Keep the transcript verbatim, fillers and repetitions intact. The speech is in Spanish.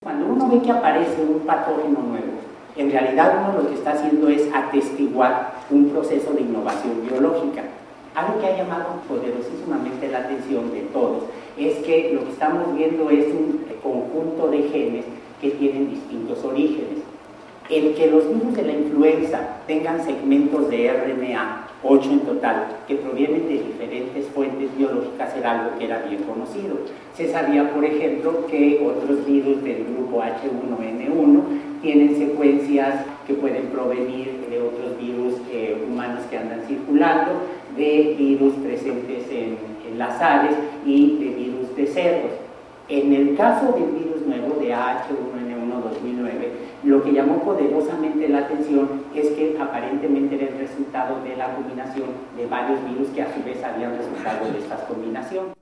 Cuando uno ve que aparece un patógeno nuevo, en realidad uno lo que está haciendo es atestiguar un proceso de innovación biológica. Algo que ha llamado poderosísimamente la atención de todos es que lo que estamos viendo es un conjunto de genes que tienen distintos orígenes. El que los virus de la influenza tengan segmentos de R N A, ocho en total, que provienen de diferentes fuentes biológicas, era algo que era bien conocido. Se sabía, por ejemplo, que otros virus del grupo H uno N uno tienen secuencias que pueden provenir de otros virus eh, humanos que andan circulando, de virus presentes en, en las aves y de virus de cerdos. En el caso del virus nuevo de H uno N uno dos mil nueve, lo que llamó poderosamente la atención es que aparentemente era el resultado de la combinación de varios virus que a su vez habían resultado de estas combinaciones.